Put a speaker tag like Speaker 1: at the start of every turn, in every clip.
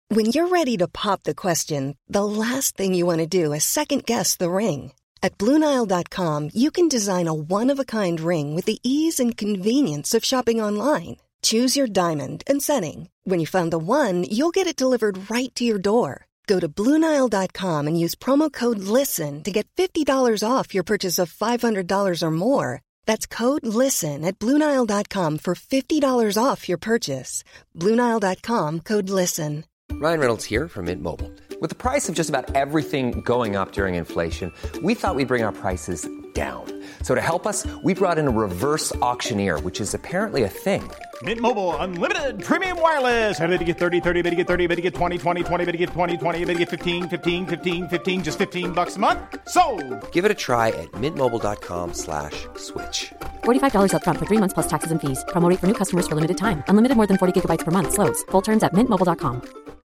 Speaker 1: When you're ready to pop the question, the last thing you want to do is second-guess the ring. At BlueNile.com, you can design a one-of-a-kind ring with the ease and convenience of shopping online. Choose your diamond and setting. When you find the one, you'll get it delivered right to your door. Go to BlueNile.com and use promo code LISTEN to get $50 off your purchase of $500 or more. That's code LISTEN at BlueNile.com for $50 off your purchase. BlueNile.com, code LISTEN.
Speaker 2: Ryan Reynolds here from Mint Mobile. With the price of just about everything going up during inflation, we thought we'd bring our prices down. So to help us, we brought in a reverse auctioneer, which is apparently a thing.
Speaker 3: Mint Mobile Unlimited Premium Wireless. How to get 30, 30, bit to get 30, bit to get 20, 20, 20, bit to get 20, 20, bit to get 15, 15, 15, 15, just $15 a month? Sold!
Speaker 2: Give it a try at mintmobile.com/switch.
Speaker 4: $45 up front for 3 months plus taxes and fees. Promo rate for new customers for limited time. Unlimited more than 40 gigabytes per month. Slows full terms at mintmobile.com.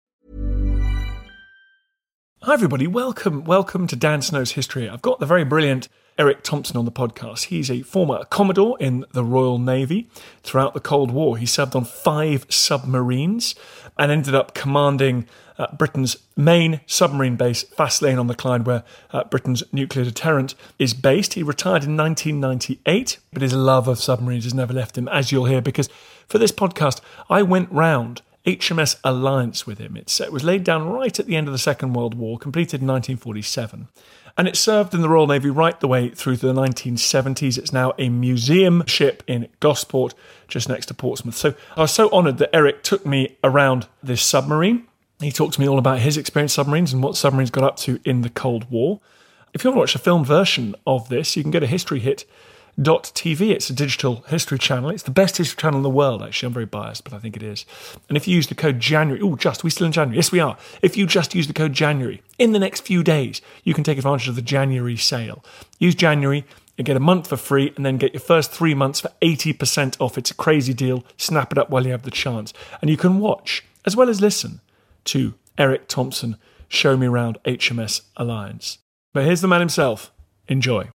Speaker 5: Hi everybody, welcome to Dan Snow's History. I've got the very brilliant Eric Thompson on the podcast. He's a former Commodore in the Royal Navy. Throughout the Cold War, he served on 5 submarines and ended up commanding Britain's main submarine base, Faslane-on-the-Clyde, where Britain's nuclear deterrent is based. He retired in 1998, but his love of submarines has never left him, as you'll hear, because for this podcast, I went round HMS Alliance with him. It was laid down right at the end of the Second World War, completed in 1947. And it served in the Royal Navy right the way through to the 1970s. It's now a museum ship in Gosport, just next to Portsmouth. So I was so honoured that Eric took me around this submarine. He talked to me all about his experience with submarines and what submarines got up to in the Cold War. If you want to watch a film version of this, you can go to historyhit.tv. It's a digital history channel. It's the best history channel in the world, actually. I'm very biased, but I think it is. And if you use the code January... are we still in January? Yes, we are. If you just use the code January, in the next few days, you can take advantage of the January sale. Use January and get a month for free, and then get your first 3 months for 80% off. It's a crazy deal. Snap it up while you have the chance. And you can watch, as well as listen, to Eric Thompson show me around HMS Alliance. But here's the man himself. Enjoy.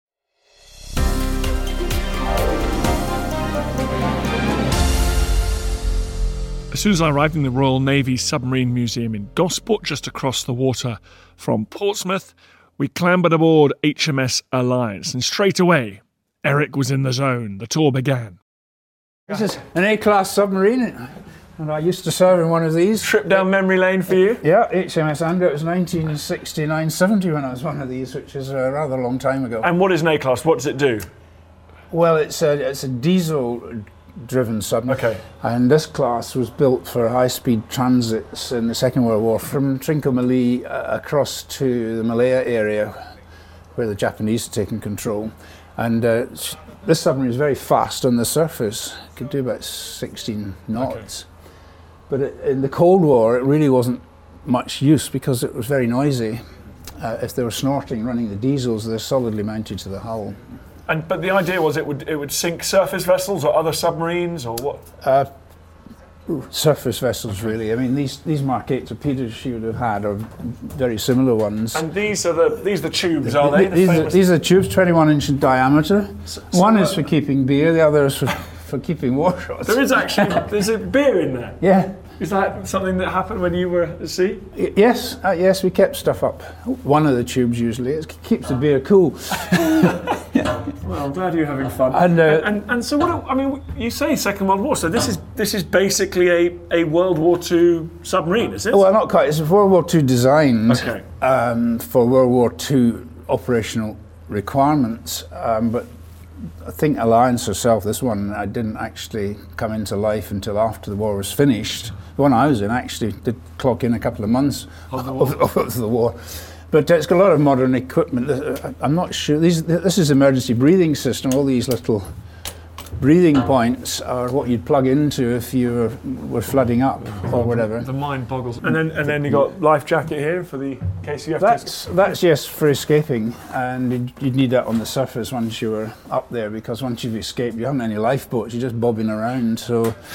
Speaker 5: As soon as I arrived in the Royal Navy Submarine Museum in Gosport, just across the water from Portsmouth, we clambered aboard HMS Alliance, and straight away, Eric was in the zone. The tour began.
Speaker 6: This is an A-class submarine, and I used to serve in one of these.
Speaker 5: Trip down memory lane for you?
Speaker 6: Yeah, HMS Andrew. It was 1969-70 when I was one of these, which is a rather long time ago.
Speaker 5: And what is an A-class? What does it do?
Speaker 6: Well, it's a diesel-driven submarine.
Speaker 5: Okay.
Speaker 6: And this class was built for high-speed transits in the Second World War from Trincomalee across to the Malaya area, where the Japanese had taken control. And this submarine is very fast on the surface. It could do about 16 knots. Okay. But in the Cold War, it really wasn't much use because it was very noisy. If they were snorting, running the diesels, they're solidly mounted to the hull.
Speaker 5: But the idea was it would sink surface vessels or other submarines or what?
Speaker 6: Surface vessels, really. I mean, these Mark 8 torpedoes you would have had are very similar ones.
Speaker 5: And these are the tubes, are they?
Speaker 6: These are tubes, 21 inch in diameter. One is for keeping beer, the other is for keeping warshots.
Speaker 5: There's a beer in there?
Speaker 6: Yeah.
Speaker 5: Is that something that happened when you were at sea?
Speaker 6: Yes, we kept stuff up. One of the tubes usually. It keeps the beer cool.
Speaker 5: Well, I'm glad you're having fun. And so you say Second World War, so this is basically a World War II submarine, is it?
Speaker 6: Well, not quite. It's a World War II designed for World War II operational requirements, but I think Alliance herself, this one, didn't actually come into life until after the war was finished. The one I was in actually did clock in a couple of months of the war. But it's got a lot of modern equipment. I'm not sure. This is emergency breathing system. All these little breathing points are what you'd plug into if you were flooding up or whatever.
Speaker 5: The mind boggles. And then you got life jacket here for the case you have
Speaker 6: to... That's yes, for escaping. And you'd need that on the surface once you were up there, because once you've escaped, you haven't any lifeboats. You're just bobbing around. So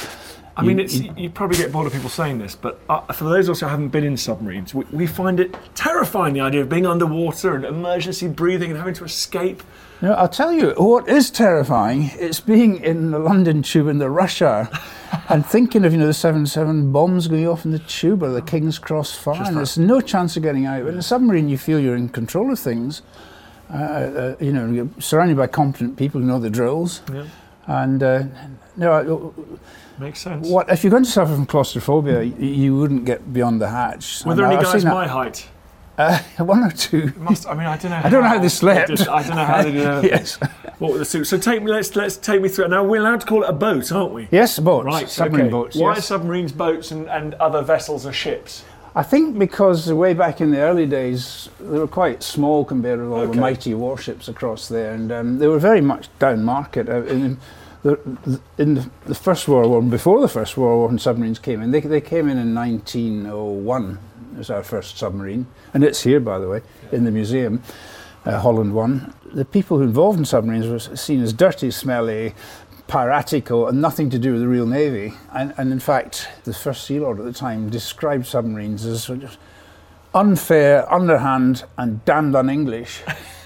Speaker 5: I mean, you probably get bored of people saying this, but for those of us who haven't been in submarines, we find it terrifying, the idea of being underwater and emergency breathing and having to escape.
Speaker 6: No, I'll tell you what is terrifying. It's being in the London Tube in the rush hour and thinking of, the 7-7 bombs going off in the Tube or the King's Cross fire, and there's no chance of getting out. But in a submarine, you feel you're in control of things. You're surrounded by competent people who know the drills.
Speaker 5: Yeah.
Speaker 6: And
Speaker 5: makes sense.
Speaker 6: What if you're going to suffer from claustrophobia? You wouldn't get beyond the hatch.
Speaker 5: Were there any guys my height?
Speaker 6: One or two.
Speaker 5: I don't know.
Speaker 6: I don't know how they slept.
Speaker 5: I don't know how they did it.
Speaker 6: Yes.
Speaker 5: What were the suits? So let's take me through it. Now we're allowed to call it a boat, aren't we?
Speaker 6: Yes, boats.
Speaker 5: Right.
Speaker 6: Submarine boats.
Speaker 5: Why
Speaker 6: yes.
Speaker 5: are submarines boats and other vessels are ships?
Speaker 6: I think because way back in the early days, they were quite small compared with all the mighty warships across there, and they were very much down market. In the First World War, before the First World War, when submarines came in, they came in 1901. It was our first submarine, and it's here, by the way, in the museum, Holland 1. The people who involved in submarines were seen as dirty, smelly, piratical, and nothing to do with the real Navy. And in fact, the First Sea Lord at the time described submarines as unfair, underhand, and damned un-English.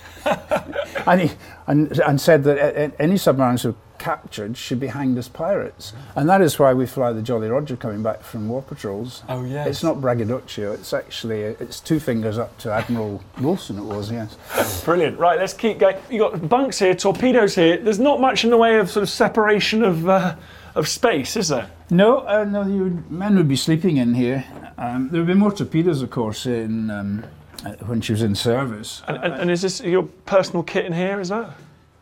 Speaker 6: and said that any submarines who were captured should be hanged as pirates. And that is why we fly the Jolly Roger coming back from war patrols.
Speaker 5: Oh, yes.
Speaker 6: It's not braggadocio, it's two fingers up to Admiral Wilson, it was, yes.
Speaker 5: Brilliant. Right, let's keep going. You've got bunks here, torpedoes here. There's not much in the way of sort of separation of space, is there?
Speaker 6: No, men would be sleeping in here. There would be more torpedoes, of course, when she was in service.
Speaker 5: And is this your personal kit in here, is that?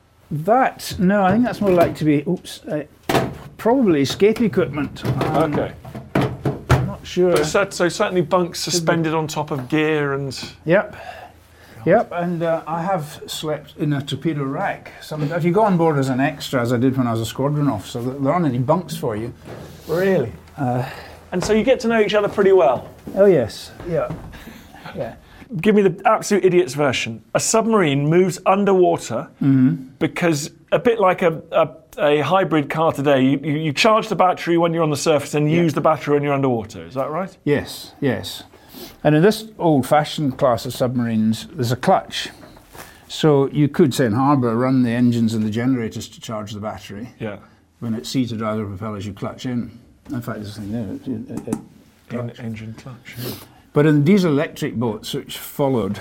Speaker 6: No, I think that's more like to be, probably escape equipment.
Speaker 5: Okay.
Speaker 6: I'm not sure.
Speaker 5: So certainly bunks suspended on top of gear and...
Speaker 6: Yep, and I have slept in a torpedo rack. If you go on board as an extra, as I did when I was a squadron officer, there aren't any bunks for you.
Speaker 5: Really? And so you get to know each other pretty well?
Speaker 6: Oh yes, yeah.
Speaker 5: Give me the absolute idiot's version. A submarine moves underwater because, a bit like a hybrid car today, you charge the battery when you're on the surface and use the battery when you're underwater. Is that right?
Speaker 6: Yes. And in this old-fashioned class of submarines, there's a clutch. So you could, say in harbour, run the engines and the generators to charge the battery. Yeah. When it's seated either propellers, you clutch in. In fact, there's a thing there.
Speaker 5: Engine clutch. Yeah.
Speaker 6: But in diesel-electric boats, which followed,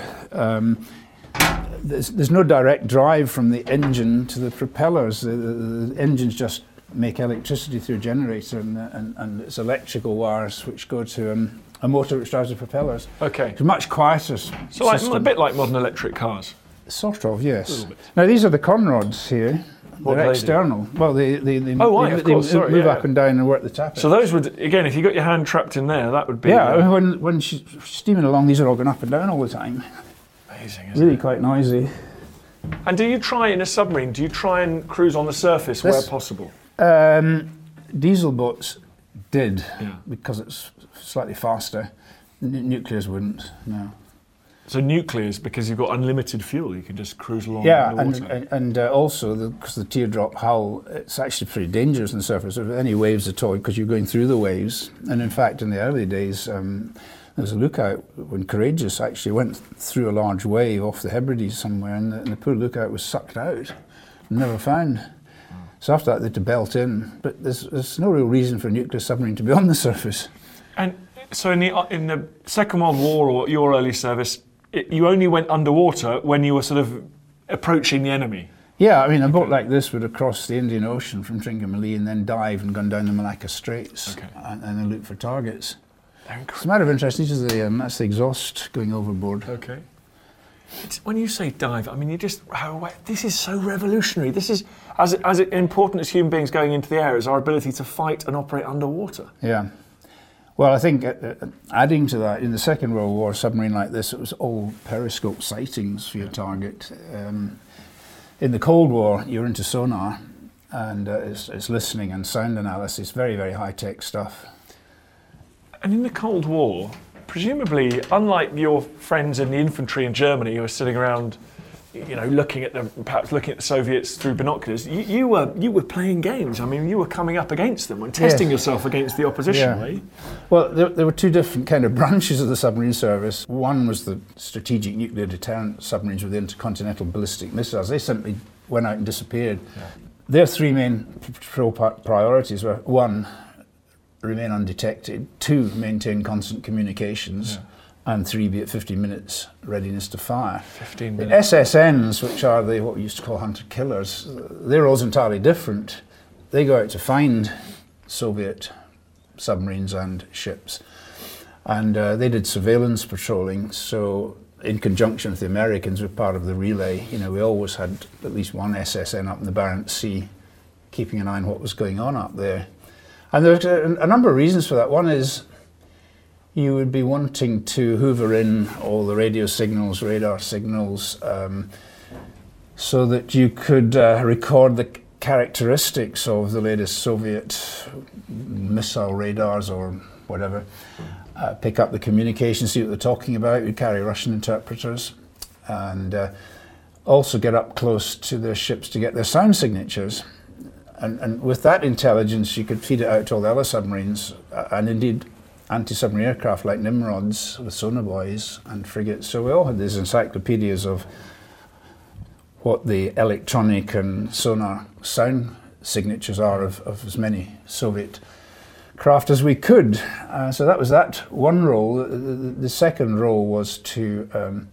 Speaker 6: there's no direct drive from the engine to the propellers. The engines just make electricity through a generator, and it's electrical wires which go to a motor which drives the propellers.
Speaker 5: Okay.
Speaker 6: It's a much quieter
Speaker 5: system. A bit like modern electric cars?
Speaker 6: Sort of, yes. Now, these are the conrods here. They're external. Well, they move up and down and work the tappets.
Speaker 5: So those would, again, if you got your hand trapped in there, that would be...
Speaker 6: Yeah, when she's steaming along, these are all going up and down all the time.
Speaker 5: Amazing, isn't it?
Speaker 6: Really quite noisy.
Speaker 5: And do you try, in a submarine, and cruise on the surface where possible?
Speaker 6: Diesel boats did, because it's slightly faster. Nuclears wouldn't, no.
Speaker 5: So nuclears, because you've got unlimited fuel, you can just cruise along.
Speaker 6: Yeah, and also because the teardrop hull, it's actually pretty dangerous on the surface. If any waves at all, because you're going through the waves. And in fact, in the early days, there was a lookout when Courageous actually went through a large wave off the Hebrides somewhere, and the poor lookout was sucked out, never found. So after that, they had to belt in. But there's no real reason for a nuclear submarine to be on the surface.
Speaker 5: And so in the Second World War or your early service, you only went underwater when you were sort of approaching the enemy?
Speaker 6: Yeah, I mean, a boat like this would have crossed the Indian Ocean from Trincomalee and then dive and gone down the Malacca Straits and then look for targets. It's a matter of interest. That's the exhaust going overboard.
Speaker 5: Okay. When you say dive, I mean, this is so revolutionary. This is as important as human beings going into the air is our ability to fight and operate underwater.
Speaker 6: Yeah. Well, I think adding to that, in the Second World War, a submarine like this, it was all periscope sightings for your target. In the Cold War, you're into sonar, and it's listening and sound analysis, very, very high-tech stuff.
Speaker 5: And in the Cold War, presumably, unlike your friends in the infantry in Germany who are sitting around looking at the Soviets through binoculars, you were playing games. I mean, you were coming up against them and testing yourself against the opposition, right?
Speaker 6: Well, there were two different kind of branches of the submarine service. One was the strategic nuclear deterrent submarines with intercontinental ballistic missiles. They simply went out and disappeared. Yeah. Their three main patrol priorities were: 1, remain undetected; 2, maintain constant communications; and 3, be at 15 minutes readiness to fire.
Speaker 5: 15 minutes.
Speaker 6: The SSNs, which are what we used to call hunter-killers, their roles entirely different. They go out to find Soviet submarines and ships, and they did surveillance patrolling. So in conjunction with the Americans, we're part of the relay. We always had at least one SSN up in the Barents Sea, keeping an eye on what was going on up there. And there's a number of reasons for that. One is you would be wanting to hoover in all the radio signals, radar signals, so that you could record the characteristics of the latest Soviet missile radars or whatever. Pick up the communication, see what they're talking about. We'd carry Russian interpreters, and also get up close to their ships to get their sound signatures. And with that intelligence, you could feed it out to all the other submarines, and indeed anti-submarine aircraft like Nimrods with sonar buoys and frigates. So we all had these encyclopedias of what the electronic and sonar sound signatures are of as many Soviet craft as we could. So that was that one role. The second role was to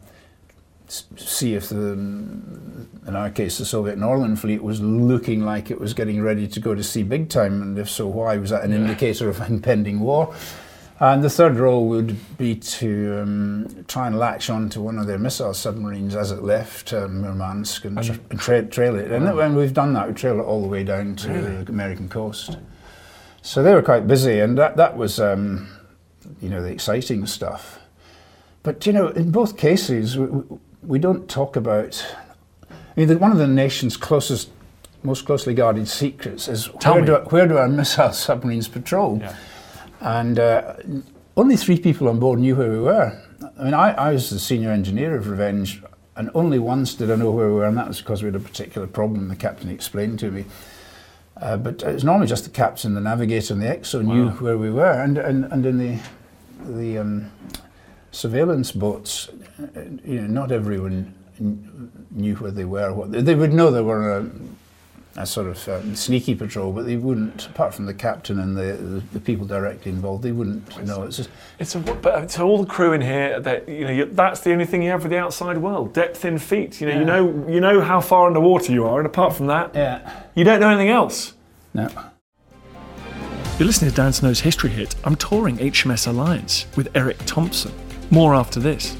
Speaker 6: see if in our case, the Soviet Northern Fleet was looking like it was getting ready to go to sea big time, and if so, why? Was that an indicator of impending war? And the third role would be to try and latch on to one of their missile submarines as it left Murmansk and trail it. And when we've done that, we trail it all the way down to the American coast. So they were quite busy, and that was, the exciting stuff. But, in both cases, we don't talk about... one of the nation's most closely guarded secrets is where do our missile submarines patrol? Yeah. And only 3 people on board knew where we were. I was the senior engineer of Revenge, and only once did I know where we were, and that was because we had a particular problem the captain explained to me. But it was normally just the captain, the navigator, and the XO knew where we were. And in the surveillance boats, not everyone knew where they were. They would know they were a sort of sneaky patrol, but they wouldn't, apart from the captain and the people directly involved, they wouldn't know.
Speaker 5: So all the crew in here, that's the only thing you have for the outside world: depth in feet. You know how far underwater you are, and apart from that, you don't know anything else.
Speaker 6: No.
Speaker 5: You're listening to Dan Snow's History Hit. I'm touring HMS Alliance with Eric Thompson. More after this.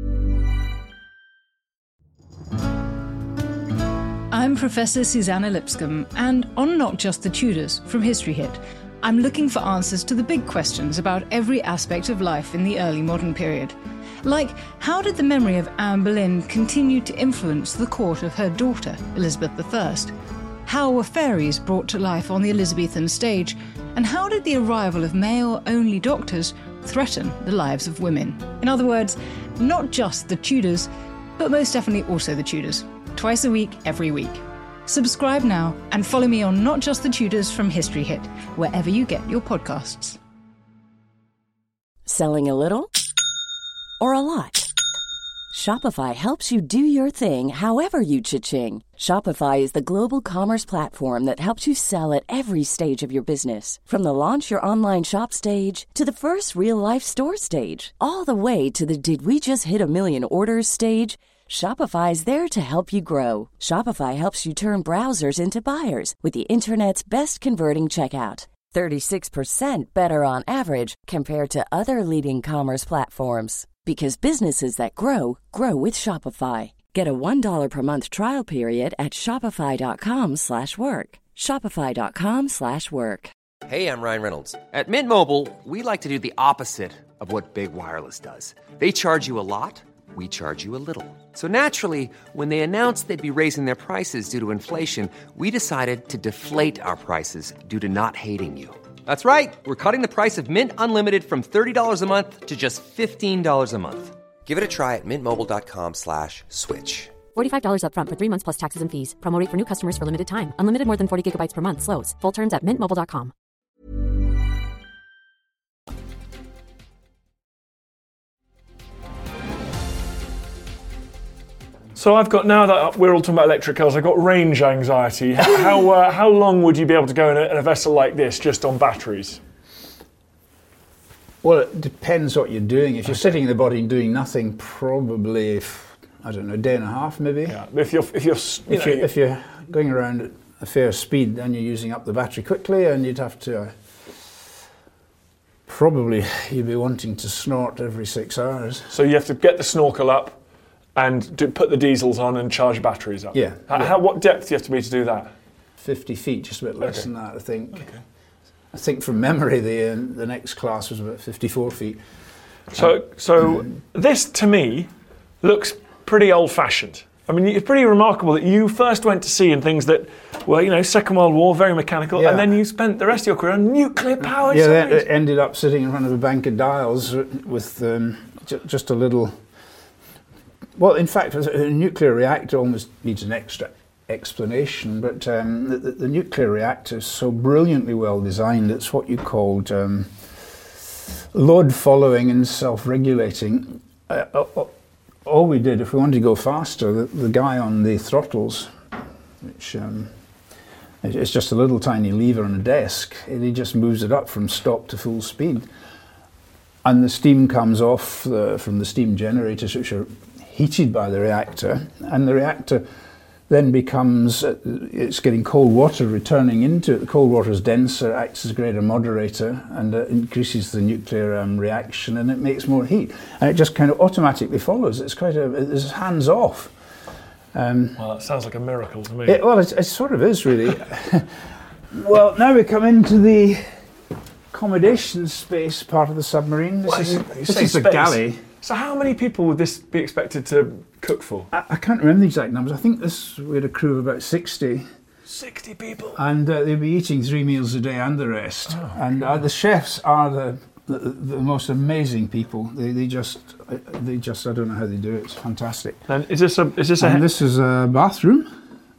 Speaker 7: I'm Professor Susanna Lipscomb, and on Not Just the Tudors from History Hit, I'm looking for answers to the big questions about every aspect of life in the early modern period. Like, how did the memory of Anne Boleyn continue to influence the court of her daughter, Elizabeth I? How were fairies brought to life on the Elizabethan stage? And how did the arrival of male-only doctors threaten the lives of women? In other words, not just the Tudors, but most definitely also the Tudors. Twice a week, every week. Subscribe now and follow me on Not Just the Tudors from History Hit, wherever you get your podcasts.
Speaker 8: Selling a little or a lot? Shopify helps you do your thing however you cha-ching. Shopify is the global commerce platform that helps you sell at every stage of your business. From the launch your online shop stage to the first real-life store stage, all the way to the did we just hit a million orders stage. Shopify is there to help you grow. Shopify helps you turn browsers into buyers with the internet's best converting checkout. 36% better on average compared to other leading commerce platforms. Because businesses that grow, grow with Shopify. Get a $1 per month trial period at shopify.com/work. Shopify.com/work.
Speaker 2: Hey, I'm Ryan Reynolds. At Mint Mobile, we like to do the opposite of what Big Wireless does. They charge you a lot. We charge you a little. So naturally, when they announced they'd be raising their prices due to inflation, we decided to deflate our prices due to not hating you. That's right. We're cutting the price of Mint Unlimited from $30 a month to just $15 a month. Give it a try at mintmobile.com/switch.
Speaker 4: $45 up front for 3 months plus taxes and fees. Promo rate for new customers for limited time. Unlimited more than 40 gigabytes per month. Slows full terms at mintmobile.com.
Speaker 5: So I've got, now that we're all talking about electric cars, I've got range anxiety. How long would you be able to go in a vessel like this just on batteries?
Speaker 6: Well, it depends what you're doing. If you're sitting in the body and doing nothing, probably, I don't know, a day and a half maybe.
Speaker 5: Yeah. If you're going around at a fair speed, then you're using up the battery quickly, and you'd have to probably you'd be wanting to snort every 6 hours. So you have to get the snorkel up and put the diesels on and charge batteries up.
Speaker 6: Yeah.
Speaker 5: What depth do you have to be to do that?
Speaker 6: 50 feet, just a bit less than that, I think. Okay. I think from memory, the next class was about 54 feet.
Speaker 5: So this, to me, looks pretty old-fashioned. I mean, it's pretty remarkable that you first went to sea in things that were, Second World War, very mechanical, and then you spent the rest of your career on nuclear-powered submarines.
Speaker 6: Yeah, then ended up sitting in front of a bank of dials with just a little... Well, in fact, a nuclear reactor almost needs an extra explanation, but the nuclear reactor is so brilliantly well designed. It's what you called load following and self-regulating. All we did, if we wanted to go faster, the guy on the throttles, which it's just a little tiny lever on a desk, and he just moves it up from stop to full speed. And the steam comes off from the steam generators, which are heated by the reactor, and the reactor then becomes, it's getting cold water returning into it. The cold water is denser, acts as a greater moderator, and increases the nuclear reaction, and it makes more heat. And it just kind of automatically follows. It's it's hands off.
Speaker 5: Well, that sounds like a miracle to me.
Speaker 6: It sort of is, really. Well, now we come into the accommodation space part of the submarine. This is a galley.
Speaker 5: So how many people would this be expected to cook for?
Speaker 6: I can't remember the exact numbers. I think we had a crew of about 60.
Speaker 5: 60 people?
Speaker 6: And they'd be eating 3 meals a day and the rest. Oh, and the chefs are the most amazing people. They just, I don't know how they do it. It's fantastic.
Speaker 5: And this is
Speaker 6: a bathroom.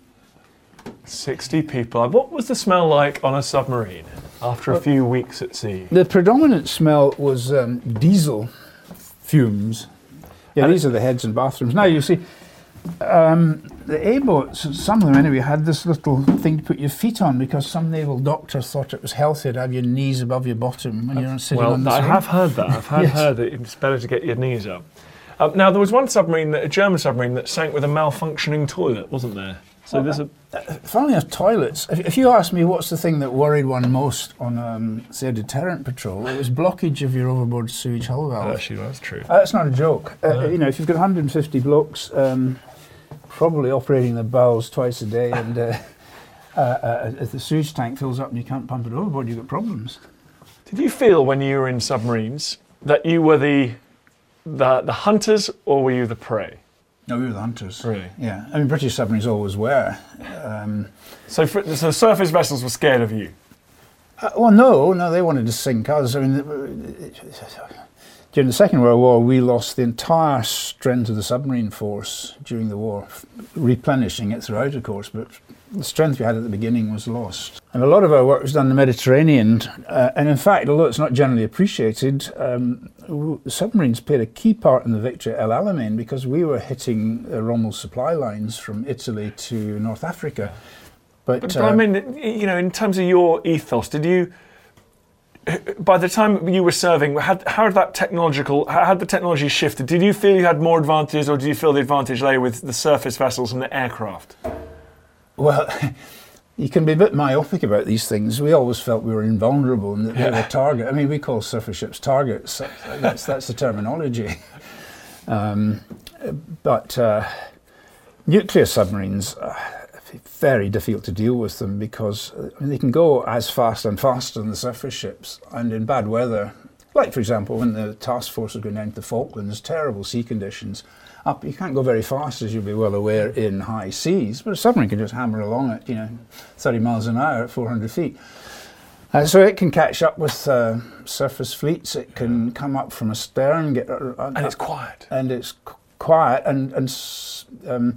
Speaker 5: 60 people. What was the smell like on a submarine after a few weeks at sea?
Speaker 6: The predominant smell was diesel fumes. Yeah, these are the heads and bathrooms. Now you see, the A-boats, some of them anyway, had this little thing to put your feet on because some naval doctor thought it was healthier to have your knees above your bottom when you're sitting on the
Speaker 5: I have heard that. I've heard that it's better to get your knees up. Now, there was one submarine, a German submarine, that sank with a malfunctioning toilet, wasn't there? So there's
Speaker 6: funnily enough, toilets. If you ask me what's the thing that worried one most on, say, a deterrent patrol, it was blockage of your overboard sewage hull valve.
Speaker 5: Actually, that's true.
Speaker 6: That's not a joke. If you've got 150 blokes probably operating the bowels twice a day, and if the sewage tank fills up and you can't pump it overboard, you've got problems.
Speaker 5: Did you feel when you were in submarines that you were the hunters, or were you the prey?
Speaker 6: No, we were the hunters.
Speaker 5: Really?
Speaker 6: Yeah. I mean, British submarines always were.
Speaker 5: So surface vessels were scared of you?
Speaker 6: No, they wanted to sink us. I mean, during the Second World War, we lost the entire strength of the submarine force during the war, replenishing it throughout, of course, but the strength we had at the beginning was lost. And a lot of our work was done in the Mediterranean, and in fact, although it's not generally appreciated, submarines played a key part in the victory at El Alamein because we were hitting Rommel supply lines from Italy to North Africa. But
Speaker 5: I mean, in terms of your ethos, did you, by the time you were serving, how had the technology shifted? Did you feel you had more advantages, or did you feel the advantage lay with the surface vessels and the aircraft?
Speaker 6: Well, you can be a bit myopic about these things. We always felt we were invulnerable and that they were a target. I mean, we call surface ships targets. That's the terminology. But nuclear submarines are very difficult to deal with them because they can go as fast and faster than the surface ships, and in bad weather, like for example when the task force was going down to the Falklands, terrible sea conditions. You can't go very fast, as you'll be well aware, in high seas, but a submarine can just hammer along at 30 miles an hour at 400 feet. So it can catch up with surface fleets. It can come up from astern,
Speaker 5: and it's quiet.
Speaker 6: And it's quiet, and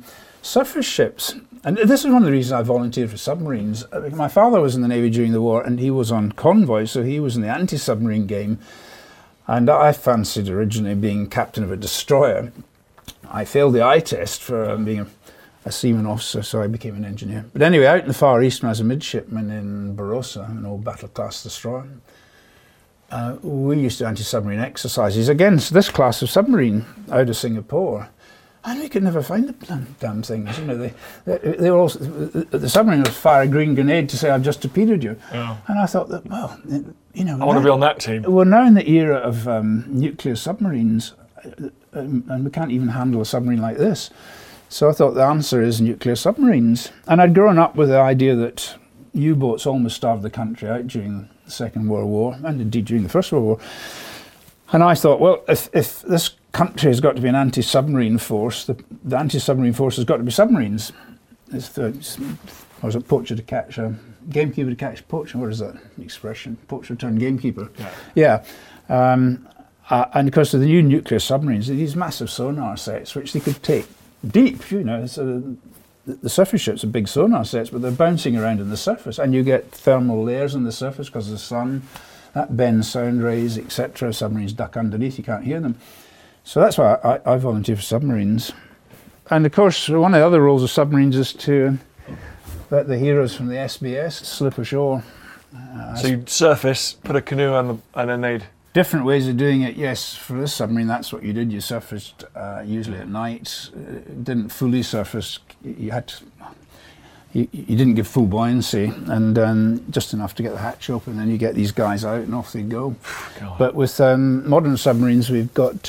Speaker 6: surface ships, and this is one of the reasons I volunteered for submarines. My father was in the Navy during the war, and he was on convoy, so he was in the anti-submarine game. And I fancied originally being captain of a destroyer. I failed the eye test for being a seaman officer, so I became an engineer. But anyway, out in the Far East, when I was a midshipman in Barossa, an old battle-class destroyer, we used to anti-submarine exercises against this class of submarine out of Singapore. And we could never find the damn things. You know, they were also, the submarine would fire a green grenade to say, "I've just torpedoed you." Oh. And I thought that, well, you know,
Speaker 5: I want to be on that team.
Speaker 6: We're now in the era of nuclear submarines, and we can't even handle a submarine like this. So I thought the answer is nuclear submarines. And I'd grown up with the idea that U-boats almost starved the country out during the Second World War, and indeed during the First World War. And I thought, well, if this country has got to be an anti-submarine force, the anti-submarine force has got to be submarines. Or was it poacher to catch a gamekeeper to catch poacher? What is that expression? Poacher turned gamekeeper. Yeah. And of course, with the new nuclear submarines, these massive sonar sets, which they could take deep, you know. So the surface ships are big sonar sets, but they're bouncing around on the surface, and you get thermal layers on the surface because of the sun. That bends sound rays, etc. Submarines duck underneath, you can't hear them. So that's why I volunteer for submarines. And of course, one of the other roles of submarines is to let the heroes from the SBS slip ashore.
Speaker 5: So you'd surface, put a canoe on and then they'd...
Speaker 6: Different ways of doing it, yes. For this submarine, that's what you did. You surfaced usually at night. Didn't fully surface. You had to... You didn't give full buoyancy, and just enough to get the hatch open, then you get these guys out and off they go. God. But with modern submarines, we've got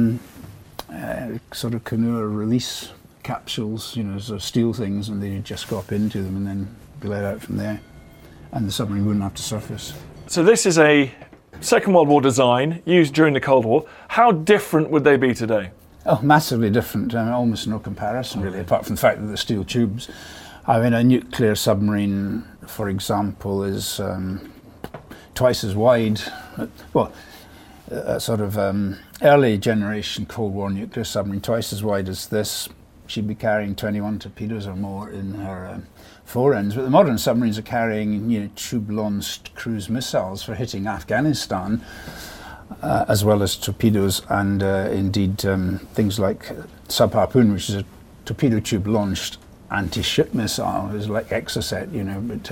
Speaker 6: sort of canoe release capsules, you know, sort of steel things, and they just go up into them and then be let out from there. And the submarine wouldn't have to surface.
Speaker 5: So this is a Second World War design used during the Cold War. How different would they be today?
Speaker 6: Oh, massively different. Almost no comparison, really, apart from the fact that they're steel tubes. I mean, a nuclear submarine, for example, is twice as wide. Well, a sort of early generation Cold War nuclear submarine, twice as wide as this. She'd be carrying 21 torpedoes or more in her forends. But the modern submarines are carrying, you know, tube-launched cruise missiles for hitting Afghanistan, as well as torpedoes and indeed things like Sub-Harpoon, which is a torpedo tube-launched anti-ship missile. It's like Exocet, you know, but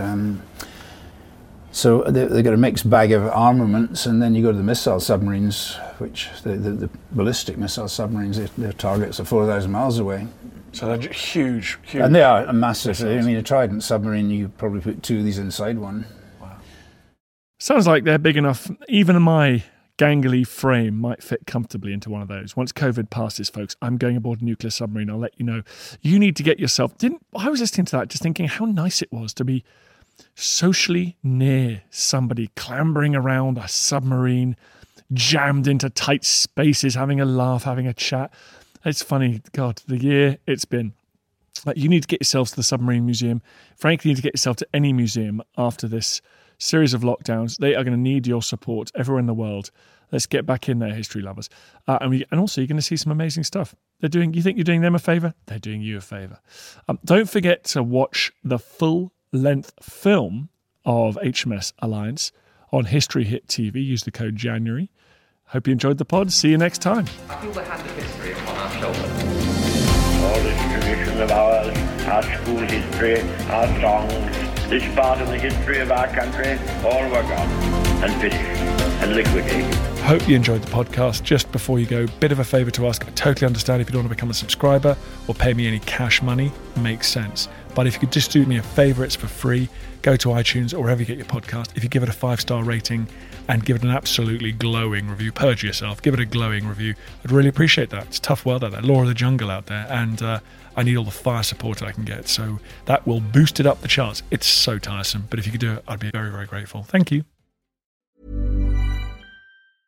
Speaker 6: so they've got a mixed bag of armaments, and then you go to the missile submarines, which the ballistic missile submarines, their targets are 4,000 miles away.
Speaker 5: So they're huge.
Speaker 6: And they are massive. Missiles. I mean, a Trident submarine, you could probably put two of these inside one.
Speaker 5: Wow. Sounds like they're big enough. Even my gangly frame might fit comfortably into one of those. Once COVID passes, folks, I'm going aboard a nuclear submarine. I'll let you know. You need to get yourself... I was listening to that, just thinking how nice it was to be socially near somebody, clambering around a submarine, jammed into tight spaces, having a laugh, having a chat. It's funny, God, the year it's been. You need to get yourself to the Submarine Museum. Frankly, you need to get yourself to any museum after this series of lockdowns. They are going to need your support everywhere in the world. Let's get back in there, history lovers. And also, you're going to see some amazing stuff. You think you're doing them a favour? They're doing you a favour. Don't forget to watch the full-length film of HMS Alliance on History Hit TV. Use the code January. Hope you enjoyed the pod. See you next time.
Speaker 9: I feel the hand of history upon our shoulders. All this tradition of ours, our school history, our songs, this part of the history of our country, all were gone and finished and liquidated.
Speaker 5: Hope you enjoyed the podcast. Just before you go, bit of a favour to ask. I totally understand if you don't want to become a subscriber or pay me any cash money. Makes sense. But if you could just do me a favour, it's for free. Go to iTunes or wherever you get your podcast. If you give it a 5-star rating and give it an absolutely glowing review, purge yourself, give it a glowing review. I'd really appreciate that. It's a tough world out there, law of the jungle out there, and I need all the fire support I can get. So that will boost it up the charts. It's so tiresome, but if you could do it, I'd be very, very grateful. Thank you.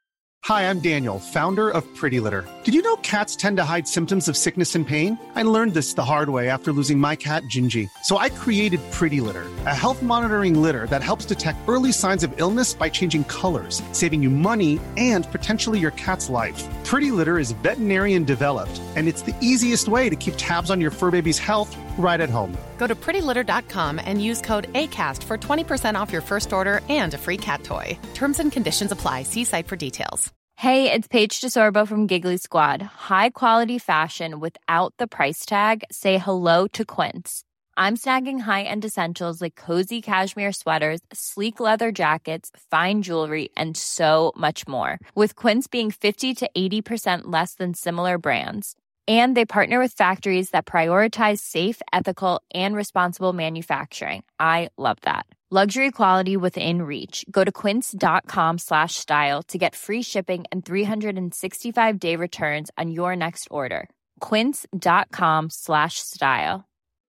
Speaker 10: Hi, I'm Daniel, founder of Pretty Litter. Did you know cats tend to hide symptoms of sickness and pain? I learned this the hard way after losing my cat, Gingy. So I created Pretty Litter, a health monitoring litter that helps detect early signs of illness by changing colors, saving you money and potentially your cat's life. Pretty Litter is veterinarian developed, and it's the easiest way to keep tabs on your fur baby's health right at home.
Speaker 11: Go to prettylitter.com and use code ACAST for 20% off your first order and a free cat toy. Terms and conditions apply. See site for details.
Speaker 12: Hey, it's Paige DeSorbo from Giggly Squad. High quality fashion without the price tag. Say hello to Quince. I'm snagging high-end essentials like cozy cashmere sweaters, sleek leather jackets, fine jewelry, and so much more. With Quince being 50 to 80% less than similar brands. And they partner with factories that prioritize safe, ethical, and responsible manufacturing. I love that. Luxury quality within reach. Go to quince.com/style to get free shipping and 365-day returns on your next order. Quince.com/style.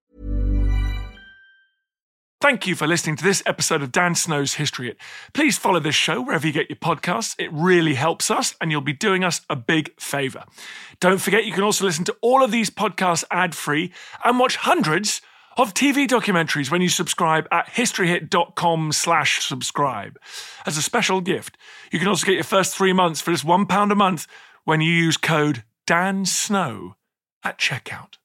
Speaker 5: Thank you for listening to this episode of Dan Snow's History Hit. Please follow this show wherever you get your podcasts. It really helps us, and you'll be doing us a big favour. Don't forget, you can also listen to all of these podcasts ad-free and watch hundreds of TV documentaries when you subscribe at historyhit.com/subscribe. As a special gift, you can also get your first 3 months for just £1 a month when you use code DANSNOW at checkout.